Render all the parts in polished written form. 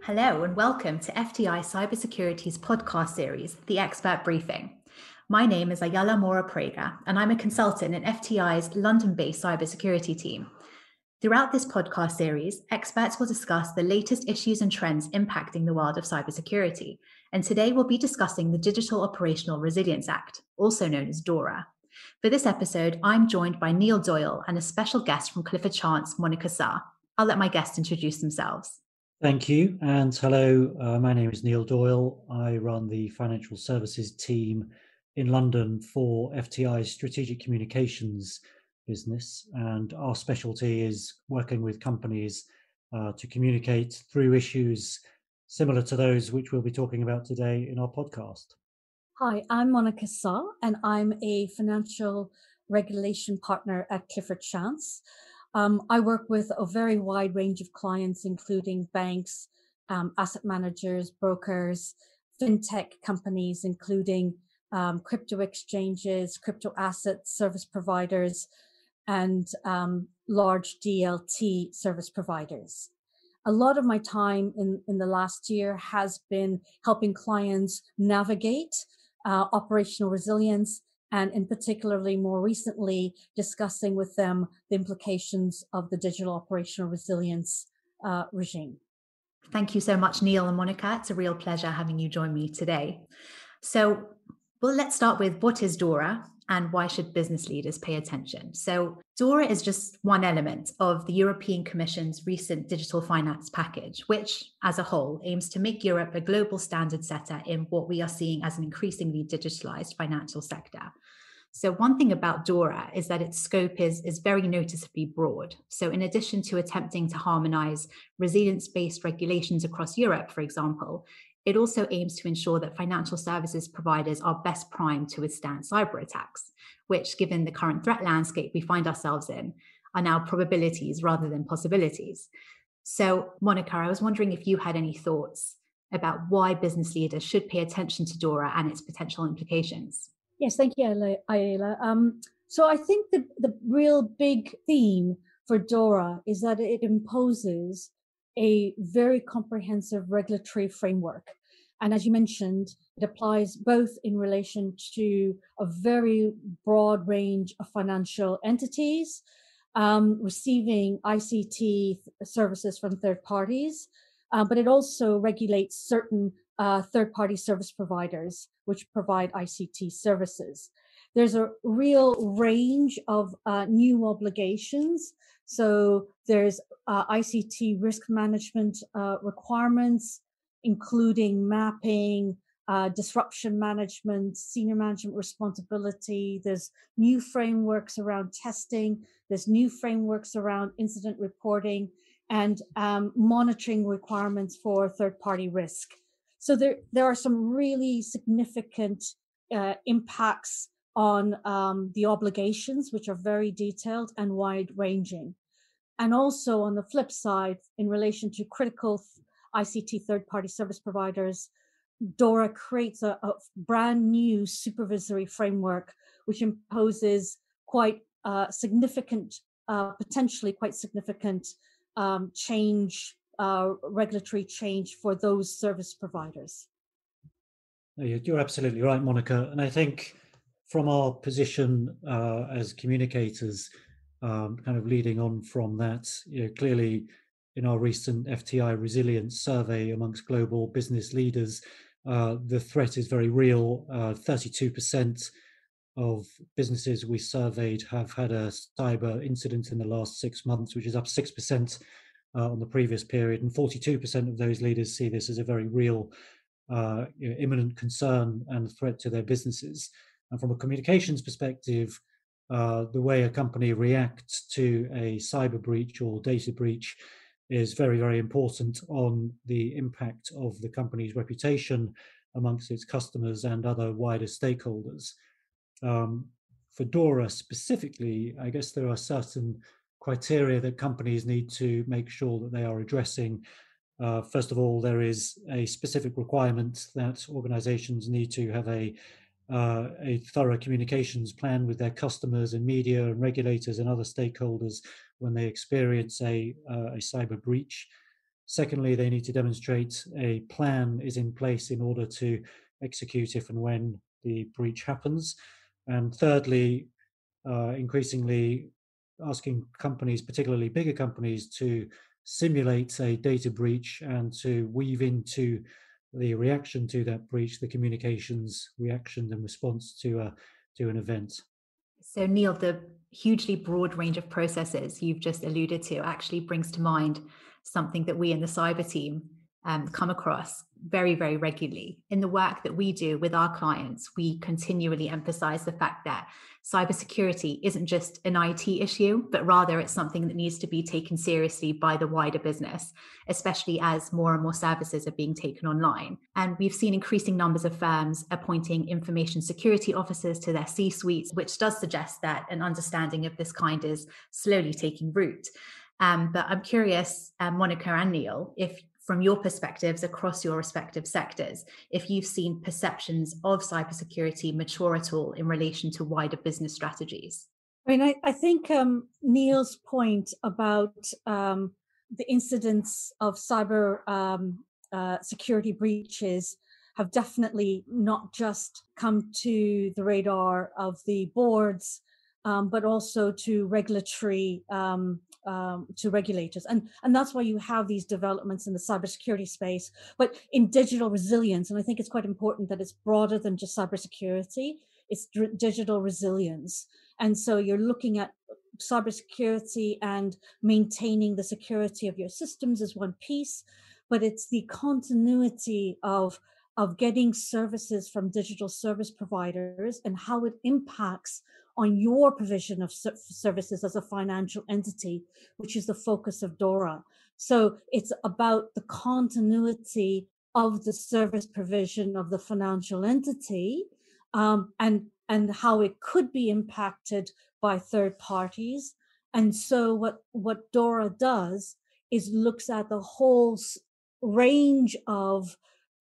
Hello and welcome to FTI Cybersecurity's podcast series, The Expert Briefing. My name is Ayala Mora Prega, and I'm a consultant in FTI's London-based cybersecurity team. Throughout this podcast series, experts will discuss the latest issues and trends impacting the world of cybersecurity. And today we'll be discussing the Digital Operational Resilience Act, also known as DORA. For this episode, I'm joined by Neil Doyle and a special guest from Clifford Chance, Monica Saar. I'll let my guests introduce themselves. Thank you, and hello, my name is Neil Doyle. I run the financial services team in London for FTI's strategic communications business, and our specialty is working with companies to communicate through issues similar to those which we'll be talking about today in our podcast. Hi, I'm Monica Saar, and I'm a financial regulation partner at Clifford Chance. I work with a very wide range of clients, including banks, asset managers, brokers, fintech companies, including crypto exchanges, crypto asset service providers, and large DLT service providers. A lot of my time in the last year has been helping clients navigate operational resilience, and in particularly more recently discussing with them the implications of the digital operational resilience regime. Thank you so much, Neil and Monica. It's a real pleasure having you join me today. So, let's start with what is DORA and why should business leaders pay attention? So, DORA is just one element of the European Commission's recent digital finance package, which, as a whole, aims to make Europe a global standard setter in what we are seeing as an increasingly digitalized financial sector. So one thing about DORA is that its scope is very noticeably broad. So in addition to attempting to harmonize resilience-based regulations across Europe, for example, it also aims to ensure that financial services providers are best primed to withstand cyber attacks, which, given the current threat landscape we find ourselves in, are now probabilities rather than possibilities. So, Monica, I was wondering if you had any thoughts about why business leaders should pay attention to DORA and its potential implications. Yes, thank you, Ayala. So I think the real big theme for DORA is that it imposes a very comprehensive regulatory framework. And as you mentioned, it applies both in relation to a very broad range of financial entities receiving ICT services from third parties, but it also regulates certain third-party service providers which provide ICT services. There's a real range of new obligations. So there's ICT risk management requirements, including mapping, disruption management, senior management responsibility. There's new frameworks around testing. There's new frameworks around incident reporting and monitoring requirements for third-party risk. So there are some really significant impacts on the obligations, which are very detailed and wide-ranging. And also on the flip side, in relation to critical ICT third-party service providers, DORA creates a brand new supervisory framework, which imposes quite significant, potentially quite significant change, regulatory change for those service providers. You're absolutely right, Monica. And I think from our position as communicators, kind of leading on from that, clearly in our recent FTI resilience survey amongst global business leaders, the threat is very real. 32% of businesses we surveyed have had a cyber incident in the last 6 months, which is up 6% on the previous period, and 42% of those leaders see this as a very real, imminent concern and threat to their businesses. And from a communications perspective, the way a company reacts to a cyber breach or data breach is very, very important on the impact of the company's reputation amongst its customers and other wider stakeholders. For DORA specifically, I guess there are certain criteria that companies need to make sure that they are addressing. First of all, there is a specific requirement that organizations need to have a thorough communications plan with their customers and media and regulators and other stakeholders when they experience a cyber breach. Secondly, they need to demonstrate a plan is in place in order to execute if and when the breach happens. And thirdly, increasingly asking companies, particularly bigger companies, to simulate a data breach and to weave into the reaction to that breach the communications, reaction, and response to an event. So, Neil, the hugely broad range of processes you've just alluded to actually brings to mind something that we in the cyber team come across very, very regularly. In the work that we do with our clients, we continually emphasize the fact that cybersecurity isn't just an IT issue, but rather it's something that needs to be taken seriously by the wider business, especially as more and more services are being taken online. And we've seen increasing numbers of firms appointing information security officers to their C-suites, which does suggest that an understanding of this kind is slowly taking root. But I'm curious, Monica and Neil, if from your perspectives across your respective sectors, if you've seen perceptions of cybersecurity mature at all in relation to wider business strategies. I mean, I think Neil's point about the incidents of cyber security breaches have definitely not just come to the radar of the boards, but also to regulatory to regulators, and that's why you have these developments in the cybersecurity space. But in digital resilience, and I think it's quite important that it's broader than just cybersecurity. It's digital resilience, and so you're looking at cybersecurity and maintaining the security of your systems is one piece, but it's the continuity of getting services from digital service providers and how it impacts on your provision of services as a financial entity, which is the focus of DORA. So it's about the continuity of the service provision of the financial entity, and how it could be impacted by third parties. And so what DORA does is looks at the whole range of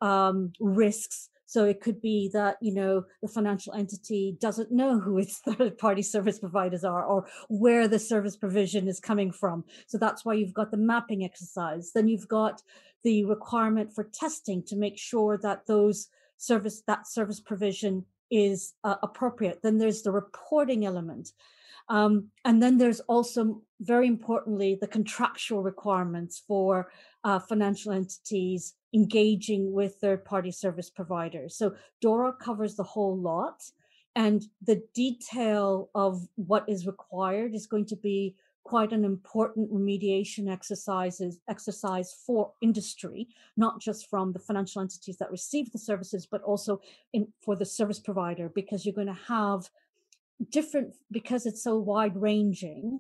risks. So it could be that, the financial entity doesn't know who its third-party service providers are or where the service provision is coming from. So that's why you've got the mapping exercise. Then you've got the requirement for testing to make sure that that service provision is appropriate. Then there's the reporting element. And then there's also, very importantly, the contractual requirements for financial entities engaging with third-party service providers. So DORA covers the whole lot, and the detail of what is required is going to be quite an important remediation exercise for industry, not just from the financial entities that receive the services, but also for the service provider, because you're going to have different, because it's so wide ranging,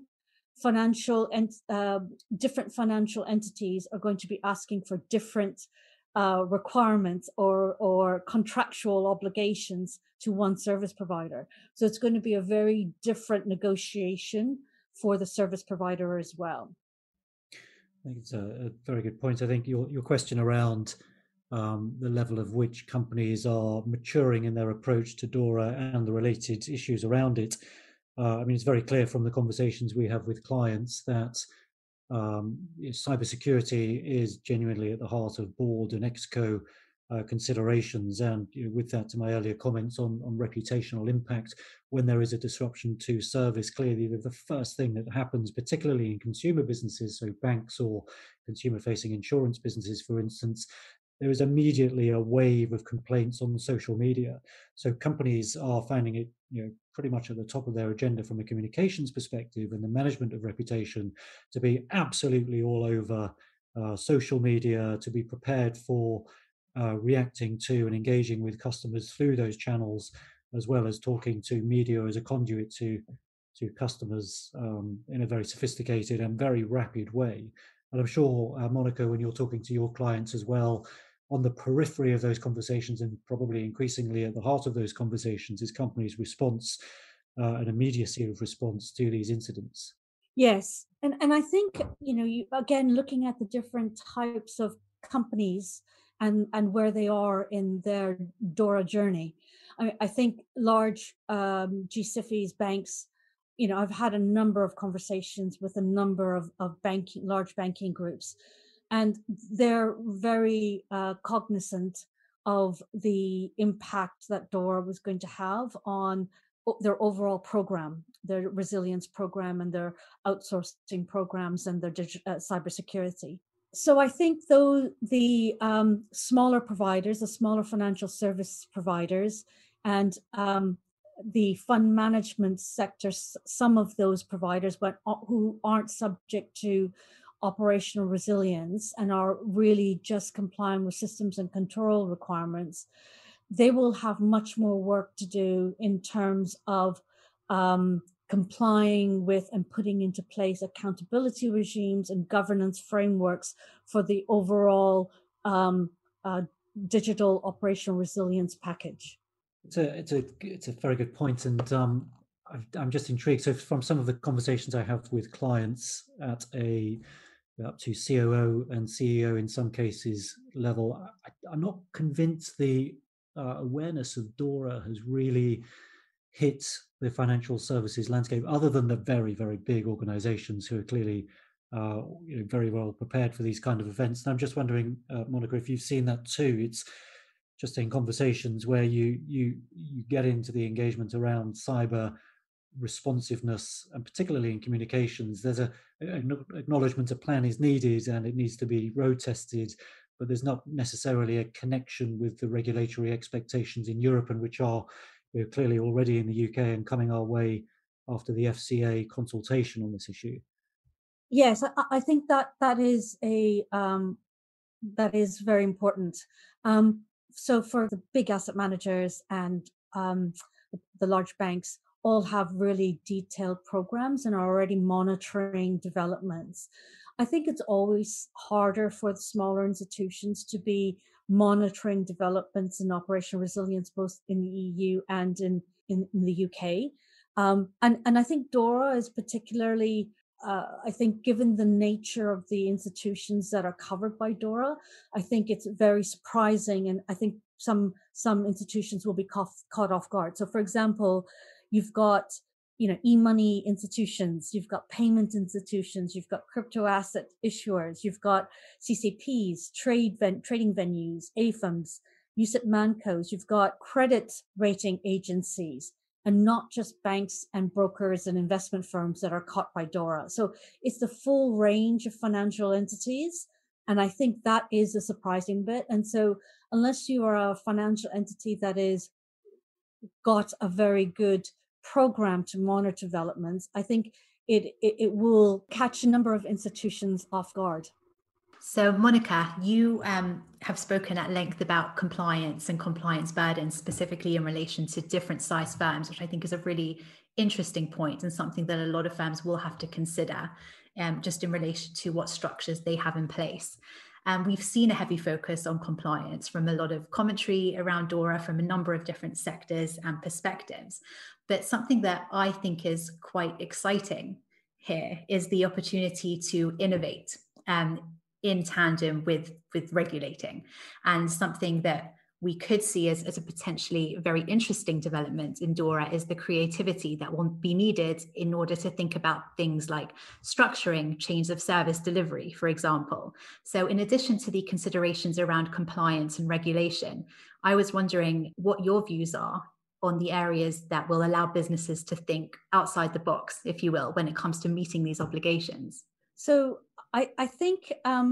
different financial entities are going to be asking for different requirements or contractual obligations to one service provider. So it's going to be a very different negotiation for the service provider as well. I think it's a very good point. I think your question around the level of which companies are maturing in their approach to DORA and the related issues around it. I mean, it's very clear from the conversations we have with clients that cybersecurity is genuinely at the heart of board and exco considerations. And with that, to my earlier comments on reputational impact, when there is a disruption to service, clearly the first thing that happens, particularly in consumer businesses, so banks or consumer-facing insurance businesses, for instance, there is immediately a wave of complaints on social media. So companies are finding it, pretty much at the top of their agenda from a communications perspective and the management of reputation to be absolutely all over social media, to be prepared for reacting to and engaging with customers through those channels, as well as talking to media as a conduit to customers in a very sophisticated and very rapid way. And I'm sure, Monica, when you're talking to your clients as well, on the periphery of those conversations and probably increasingly at the heart of those conversations is companies' response and immediacy of response to these incidents. Yes. And I think, you again, looking at the different types of companies and where they are in their DORA journey, I think large GSIFIs, banks, I've had a number of conversations with a number of large banking groups. and they're very cognizant of the impact that DORA was going to have on their overall program, their resilience program, and their outsourcing programs, and their cybersecurity. So I think though the smaller providers, the smaller financial service providers, and the fund management sector, some of those providers, but who aren't subject to operational resilience and are really just complying with systems and control requirements, they will have much more work to do in terms of complying with and putting into place accountability regimes and governance frameworks for the overall digital operational resilience package. It's a very good point, and I'm just intrigued. So from some of the conversations I have with clients at up to COO and CEO in some cases level, I'm not convinced the awareness of DORA has really hit the financial services landscape, other than the very, very big organizations who are clearly very well prepared for these kind of events. And I'm just wondering, Monica, if you've seen that too. It's just in conversations where you get into the engagement around cyber responsiveness, and particularly in communications, there's an acknowledgement a plan is needed and it needs to be road tested, but there's not necessarily a connection with the regulatory expectations in Europe, and which are clearly already in the UK and coming our way after the FCA consultation on this issue. Yes, I think that is very important. So for the big asset managers and the large banks, all have really detailed programs and are already monitoring developments. I think it's always harder for the smaller institutions to be monitoring developments in operational resilience, both in the EU and in the UK. And I think DORA is particularly, I think, given the nature of the institutions that are covered by DORA, I think it's very surprising. And I think some institutions will be caught off guard. So for example, you've got, e-money institutions, you've got payment institutions, you've got crypto asset issuers, you've got CCPs, trading venues, AFMs, UCITS ManCos, you've got credit rating agencies, and not just banks and brokers and investment firms that are caught by DORA. So it's the full range of financial entities. And I think that is a surprising bit. And so unless you are a financial entity that is got a very good program to monitor developments, I think it will catch a number of institutions off guard. So, Monica, you have spoken at length about compliance and compliance burdens, specifically in relation to different size firms, which I think is a really interesting point and something that a lot of firms will have to consider just in relation to what structures they have in place. We've seen a heavy focus on compliance from a lot of commentary around DORA from a number of different sectors and perspectives. But something that I think is quite exciting here is the opportunity to innovate in tandem with regulating, and something that we could see as a potentially very interesting development in DORA is the creativity that will be needed in order to think about things like structuring chains of service delivery, for example. So in addition to the considerations around compliance and regulation, I was wondering what your views are on the areas that will allow businesses to think outside the box, if you will, when it comes to meeting these obligations. So I think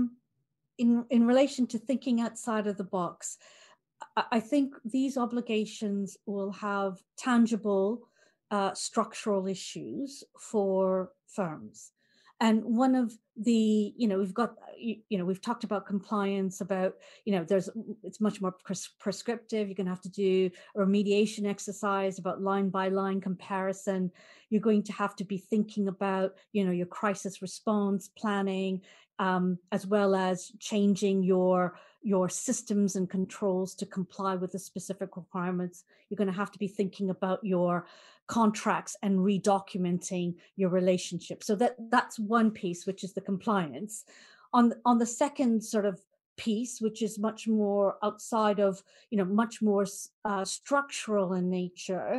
in relation to thinking outside of the box, I think these obligations will have tangible structural issues for firms. And one of the, we've talked about compliance, about, it's much more prescriptive. You're going to have to do a remediation exercise about line by line comparison. You're going to have to be thinking about, your crisis response planning, as well as changing your systems and controls to comply with the specific requirements. You're going to have to be thinking about your contracts and redocumenting your relationship. So that's one piece, which is the compliance. On the second sort of piece, which is much more outside of, much more structural in nature,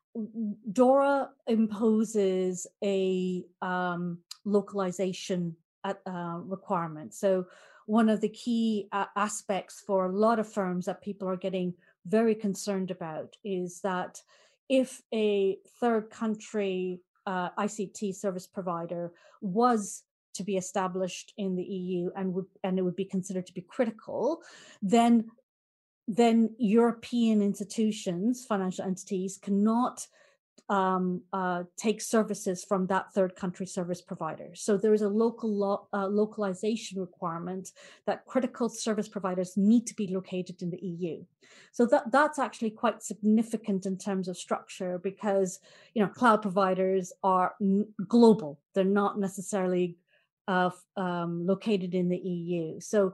DORA imposes a localization requirement. So one of the key aspects for a lot of firms that people are getting very concerned about is that if a third country ICT service provider was to be established in the EU and it would be considered to be critical, then European institutions, financial entities, cannot take services from that third country service provider. So there is a localization requirement that critical service providers need to be located in the EU. So that's actually quite significant in terms of structure, because cloud providers are global; they're not necessarily located in the EU. So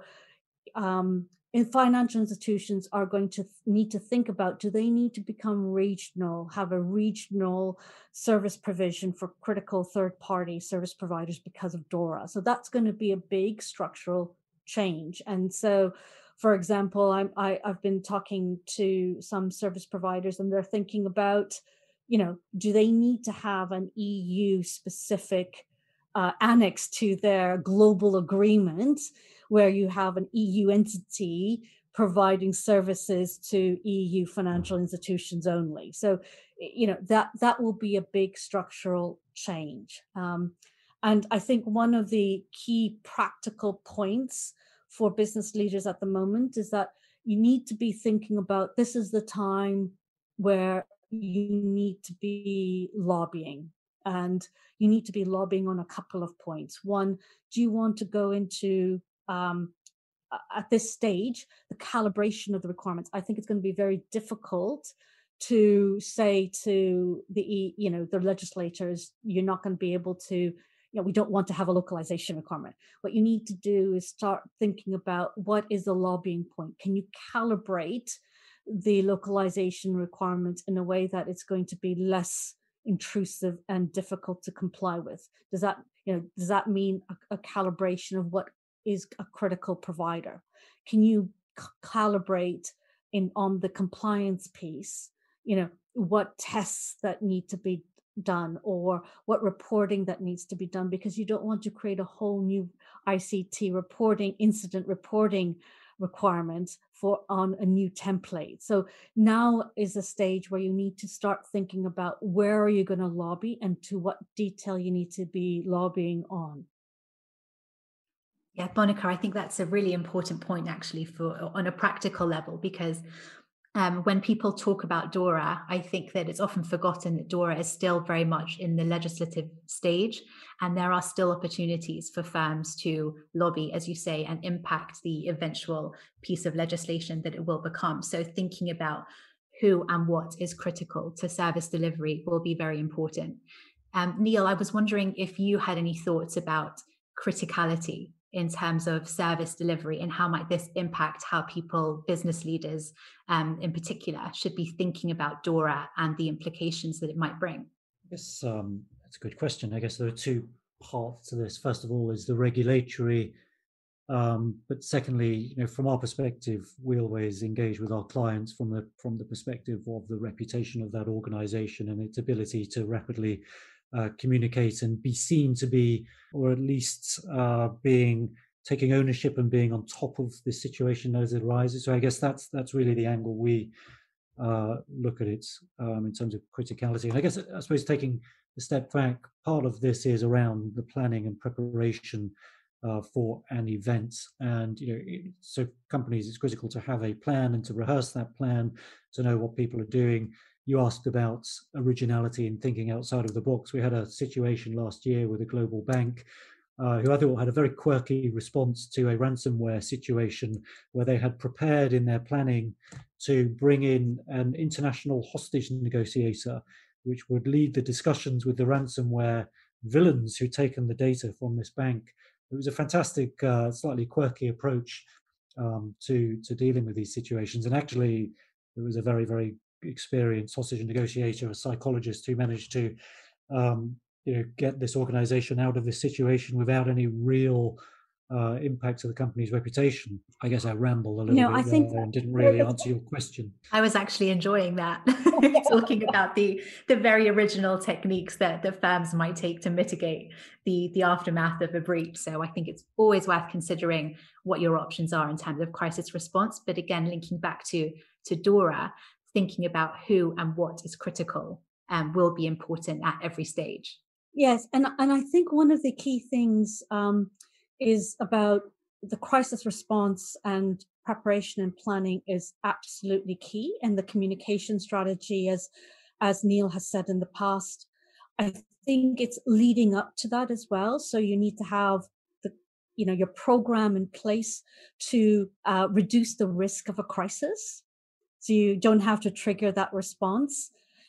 and financial institutions are going to need to think about, do they need to become regional, have a regional service provision for critical third-party service providers because of DORA? So that's going to be a big structural change. And so, for example, I've been talking to some service providers, and they're thinking about, do they need to have an EU-specific annex to their global agreement, where you have an EU entity providing services to EU financial institutions only. So, that will be a big structural change. And I think one of the key practical points for business leaders at the moment is that you need to be thinking about, this is the time where you need to be lobbying. And you need to be lobbying on a couple of points. One, do you want to go into at this stage, the calibration of the requirements? I think it's going to be very difficult to say to the legislators, you're not going to be able to, we don't want to have a localization requirement. What you need to do is start thinking about, what is the lobbying point? Can you calibrate the localization requirements in a way that it's going to be less intrusive and difficult to comply with? Does that mean a calibration of what is a critical provider? Can you calibrate on the compliance piece, what tests that need to be done, or what reporting that needs to be done? Because you don't want to create a whole new ICT reporting, incident reporting requirements on a new template. So now is a stage where you need to start thinking about, where are you going to lobby and to what detail you need to be lobbying on. Yeah, Monica, I think that's a really important point, actually, on a practical level, because when people talk about DORA, I think that it's often forgotten that DORA is still very much in the legislative stage, and there are still opportunities for firms to lobby, as you say, and impact the eventual piece of legislation that it will become. So thinking about who and what is critical to service delivery will be very important. Neil, I was wondering if you had any thoughts about criticality in terms of service delivery, and how might this impact how people, business leaders in particular, should be thinking about DORA and the implications that it might bring? I guess that's a good question. I guess there are two parts to this. First of all is the regulatory, but secondly, from our perspective, we always engage with our clients from the perspective of the reputation of that organization and its ability to rapidly communicate and be seen to be, or at least taking ownership and being on top of the situation as it arises. So I guess that's really the angle we look at it in terms of criticality. And I suppose taking a step back, part of this is around the planning and preparation for an event. And so companies, it's critical to have a plan and to rehearse that plan, to know what people are doing. You asked about originality and thinking outside of the box. We had a situation last year with a global bank who I thought had a very quirky response to a ransomware situation, where they had prepared in their planning to bring in an international hostage negotiator, which would lead the discussions with the ransomware villains who'd taken the data from this bank. It was a fantastic, slightly quirky approach to dealing with these situations. And actually, it was a very, very experienced hostage negotiator, a psychologist, who managed to get this organization out of this situation without any real impact of the company's reputation. I guess I rambled a little I bit think there and didn't there really is. answer your question. I was actually enjoying that, talking about the very original techniques that firms might take to mitigate the aftermath of a breach. So I think it's always worth considering what your options are in terms of crisis response. But again, linking back to DORA, thinking about who and what is critical will be important at every stage. Yes, and I think one of the key things is about the crisis response and preparation and planning is absolutely key, and the communication strategy, as Neil has said in the past, I think it's leading up to that as well. So you need to have your program in place to reduce the risk of a crisis, so you don't have to trigger that response,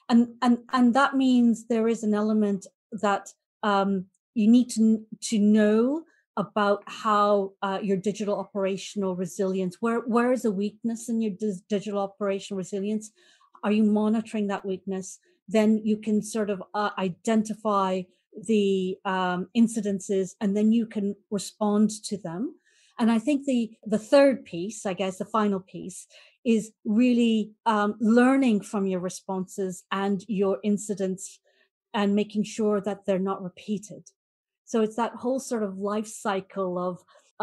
and that means there is an element that you need to know about how your digital operational resilience, where is a weakness in your digital operational resilience? Are you monitoring that weakness? Then you can sort of identify the incidences, and then you can respond to them. And I think the third piece, I guess the final piece, is really learning from your responses and your incidents and making sure that they're not repeated. So it's that whole sort of life cycle of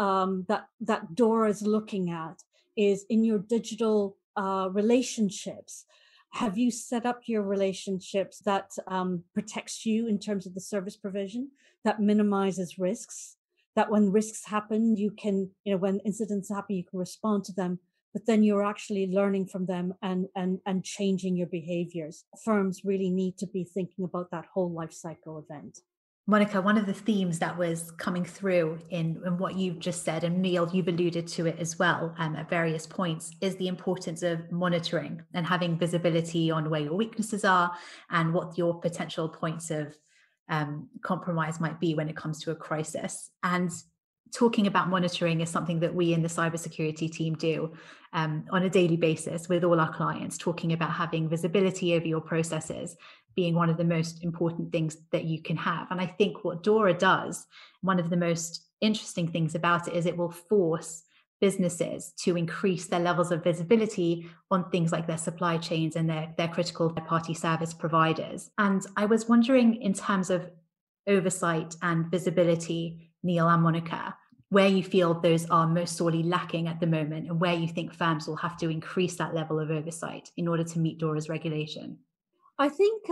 that Dora is looking at, is in your digital relationships. Have you set up your relationships that protects you in terms of the service provision, that minimizes risks, that when risks happen, you can, when incidents happen, you can respond to them, but then you're actually learning from them and changing your behaviors. Firms really need to be thinking about that whole life cycle event. Monica, one of the themes that was coming through in what you've just said, and Neil, you've alluded to it as well at various points, is the importance of monitoring and having visibility on where your weaknesses are and what your potential points of compromise might be when it comes to a crisis. And talking about monitoring is something that we in the cybersecurity team do on a daily basis with all our clients, talking about having visibility over your processes being one of the most important things that you can have. And I think what Dora does, one of the most interesting things about it, is it will force businesses to increase their levels of visibility on things like their supply chains and their critical third-party service providers. And I was wondering, in terms of oversight and visibility, Neil and Monica, where you feel those are most sorely lacking at the moment, and where you think firms will have to increase that level of oversight in order to meet Dora's regulation. I think,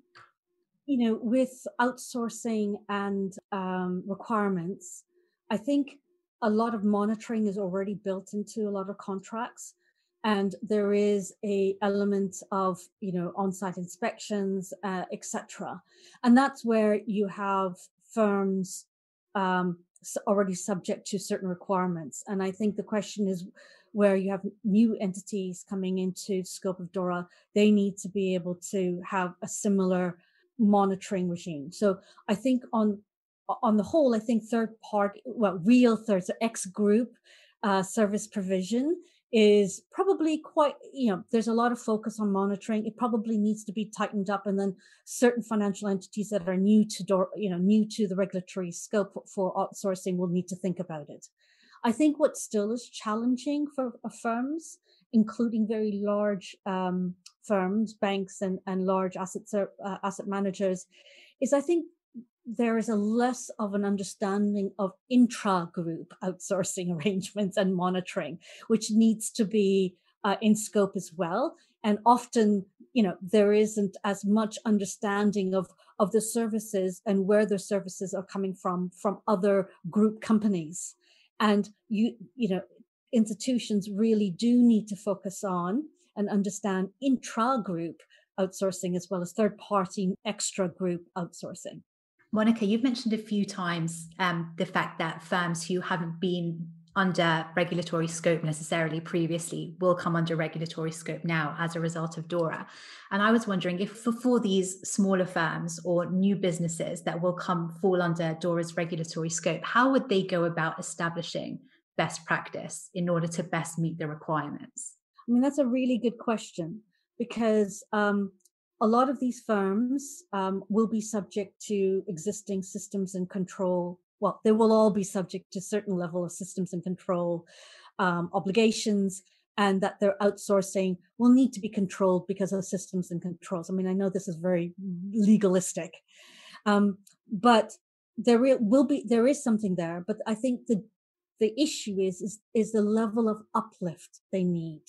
with outsourcing and requirements, I think a lot of monitoring is already built into a lot of contracts. And there is a element of, on-site inspections, etc. And that's where you have firms already subject to certain requirements. And I think the question is, where you have new entities coming into scope of Dora, they need to be able to have a similar monitoring regime. So I think on the whole, I think real third, so X group service provision is probably quite, there's a lot of focus on monitoring. It probably needs to be tightened up, and then certain financial entities that are new to the regulatory scope for outsourcing will need to think about it. I think what still is challenging for firms, including very large firms, banks, and large asset managers, is I think there is a less of an understanding of intra-group outsourcing arrangements and monitoring, which needs to be in scope as well. And often, there isn't as much understanding of the services and where the services are coming from other group companies. And institutions really do need to focus on and understand intra-group outsourcing as well as third-party extra-group outsourcing. Monica, you've mentioned a few times the fact that firms who haven't been under regulatory scope necessarily previously will come under regulatory scope now as a result of Dora. And I was wondering if for these smaller firms or new businesses that will fall under Dora's regulatory scope, how would they go about establishing best practice in order to best meet the requirements? I mean, that's a really good question, because a lot of these firms will be subject to existing systems and control well, they will all be subject to certain level of systems and control obligations, and that their outsourcing will need to be controlled because of systems and controls. I mean, I know this is very legalistic, but there is something there. But I think the issue is the level of uplift they need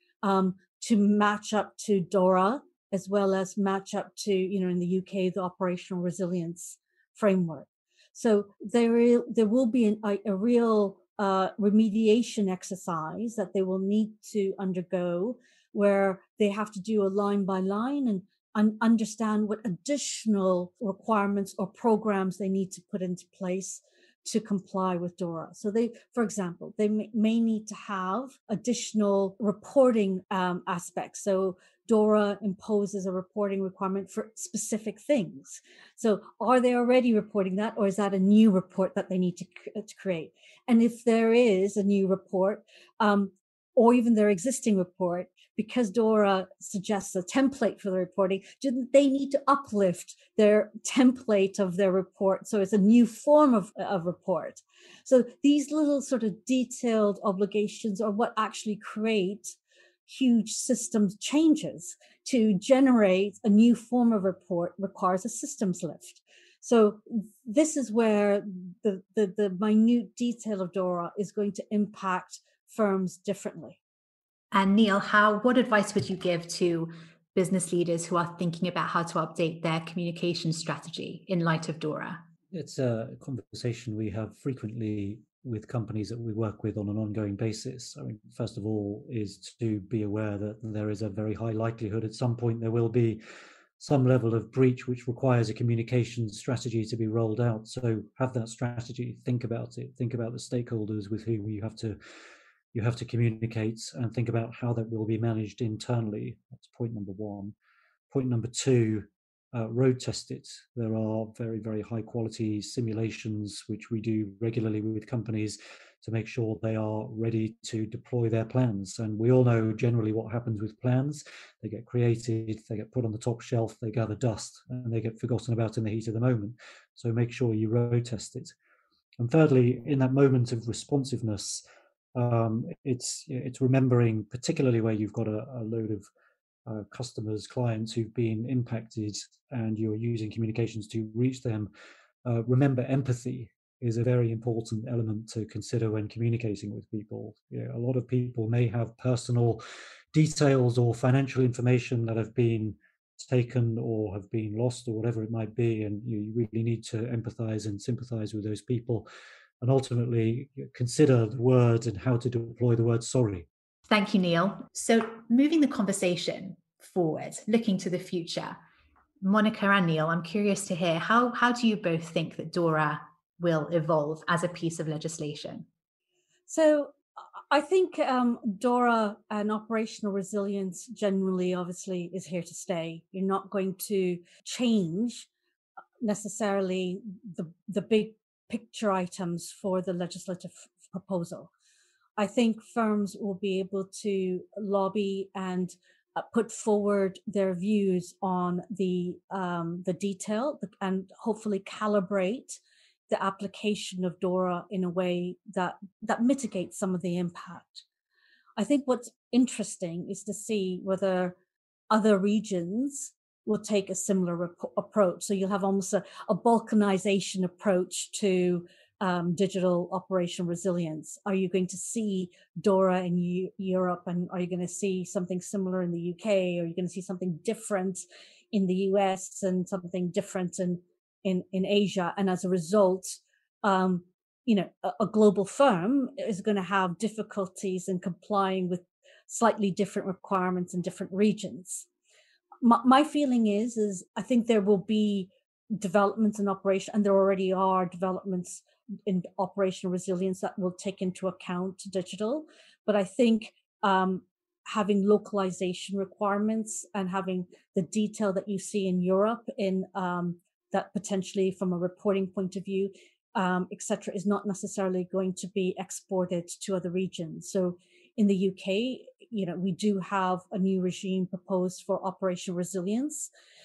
to match up to DORA, as well as match up to, in the UK, the operational resilience framework. So there will be a real remediation exercise that they will need to undergo, where they have to do a line by line and understand what additional requirements or programs they need to put into place to comply with DORA. So for example, they may need to have additional reporting aspects. So DORA imposes a reporting requirement for specific things. So are they already reporting that, or is that a new report that they need to create? And if there is a new report, or even their existing report, because DORA suggests a template for the reporting, do they need to uplift their template of their report so it's a new form of report? So these little sort of detailed obligations are what actually create huge systems changes. To generate a new form of report requires a systems lift. So this is where the minute detail of DORA is going to impact firms differently. And Neil, what advice would you give to business leaders who are thinking about how to update their communication strategy in light of DORA? It's a conversation we have frequently with companies that we work with on an ongoing basis. I mean, first of all, is to be aware that there is a very high likelihood at some point there will be some level of breach which requires a communication strategy to be rolled out. So have that strategy, think about it, think about the stakeholders with whom you have to communicate, and think about how that will be managed internally. That's point number one. Point number two, road test it. There are very, very high quality simulations which we do regularly with companies to make sure they are ready to deploy their plans. And we all know generally what happens with plans. They get created, they get put on the top shelf, they gather dust, and they get forgotten about in the heat of the moment. So make sure you road test it. And thirdly, in that moment of responsiveness, it's remembering, particularly where you've got a load of customers, clients who've been impacted, and you're using communications to reach them. Remember, empathy is a very important element to consider when communicating with people. A lot of people may have personal details or financial information that have been taken or have been lost or whatever it might be, and you really need to empathize and sympathize with those people, and ultimately consider the word and how to deploy the word sorry. Thank you, Neil. So moving the conversation forward, looking to the future, Monica and Neil, I'm curious to hear how do you both think that DORA will evolve as a piece of legislation? So I think DORA and operational resilience generally, obviously, is here to stay. You're not going to change necessarily the big picture items for the legislative proposal. I think firms will be able to lobby and put forward their views on the detail, and hopefully calibrate the application of DORA in a way that mitigates some of the impact. I think what's interesting is to see whether other regions will take a similar approach. So you'll have almost a balkanization approach to digital operational resilience. Are you going to see DORA in Europe, and are you going to see something similar in the UK? Are you going to see something different in the US and something different in Asia? And as a result, a global firm is going to have difficulties in complying with slightly different requirements in different regions. My feeling is I think there will be developments in operation, and there already are developments in operational resilience that will take into account digital. But I think having localization requirements and having the detail that you see in Europe in that potentially from a reporting point of view, et cetera, is not necessarily going to be exported to other regions. So in the UK, we do have a new regime proposed for operational resilience,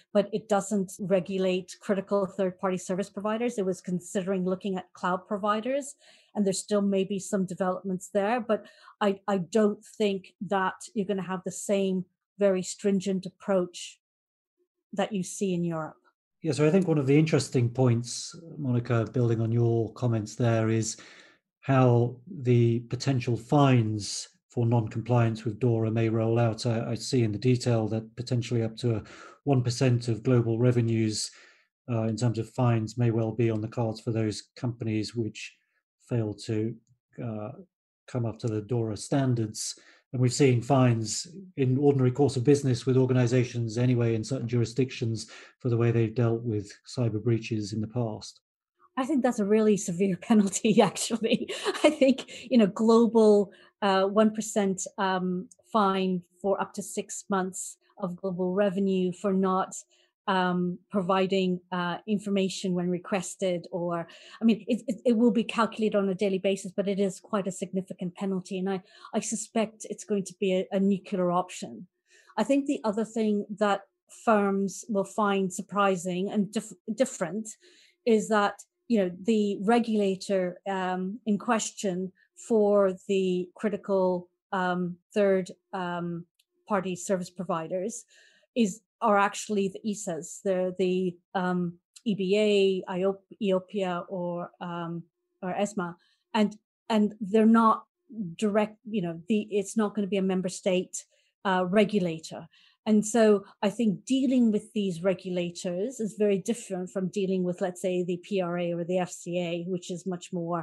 but it doesn't regulate critical third-party service providers. It was considering looking at cloud providers, and there still may be some developments there, but I don't think that you're going to have the same very stringent approach that you see in Europe. Yeah, so I think one of the interesting points, Monica, building on your comments there, is how the potential fines for non-compliance with DORA may roll out. I see in the detail that potentially up to 1% of global revenues in terms of fines may well be on the cards for those companies which fail to come up to the DORA standards. And we've seen fines in ordinary course of business with organizations anyway in certain jurisdictions for the way they've dealt with cyber breaches in the past. I think that's a really severe penalty, actually. I think, global 1% fine for up to 6 months of global revenue for not providing information when requested, or, it will be calculated on a daily basis, but it is quite a significant penalty. And I suspect it's going to be a nuclear option. I think the other thing that firms will find surprising and different is that, the regulator in question for the critical third party service providers are actually the ESAs. They're the EBA, EOPA, or ESMA, and they're not direct. It's not going to be a member state regulator. And so I think dealing with these regulators is very different from dealing with, let's say, the PRA or the FCA, which is much more,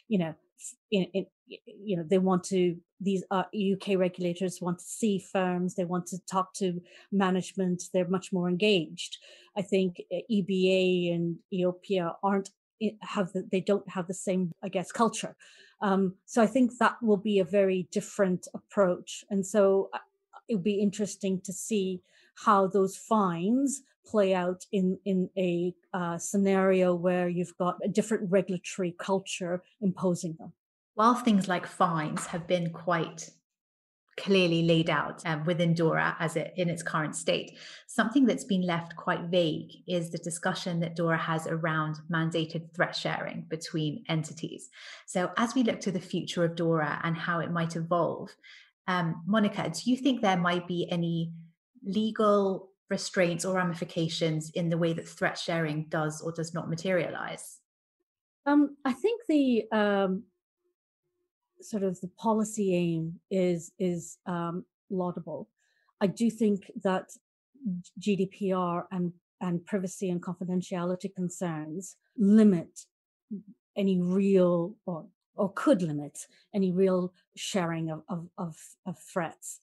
they want to, these UK regulators want to see firms, they want to talk to management, they're much more engaged. I think EBA and EOPA they don't have the same, culture. So I think that will be a very different approach. And so it would be interesting to see how those fines play out in a scenario where you've got a different regulatory culture imposing them. While things like fines have been quite clearly laid out within DORA in its current state, something that's been left quite vague is the discussion that DORA has around mandated threat sharing between entities. So as we look to the future of DORA and how it might evolve, Monica, do you think there might be any legal restraints or ramifications in the way that threat sharing does or does not materialize? I think the sort of the policy aim is laudable. I do think that GDPR and privacy and confidentiality concerns limit any real or could limit any real sharing of threats.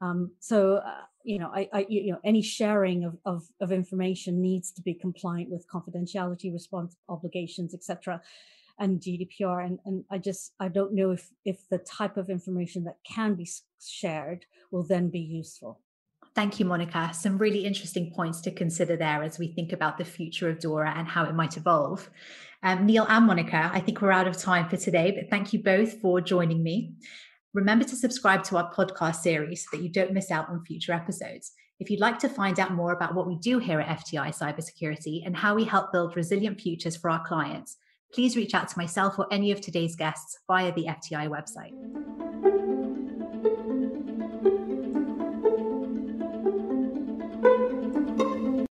Any sharing of information needs to be compliant with confidentiality response obligations, etc., and GDPR. And I don't know if the type of information that can be shared will then be useful. Thank you, Monica. Some really interesting points to consider there as we think about the future of DORA and how it might evolve. Neil and Monica, I think we're out of time for today, but thank you both for joining me. Remember to subscribe to our podcast series so that you don't miss out on future episodes. If you'd like to find out more about what we do here at FTI Cybersecurity and how we help build resilient futures for our clients, please reach out to myself or any of today's guests via the FTI website.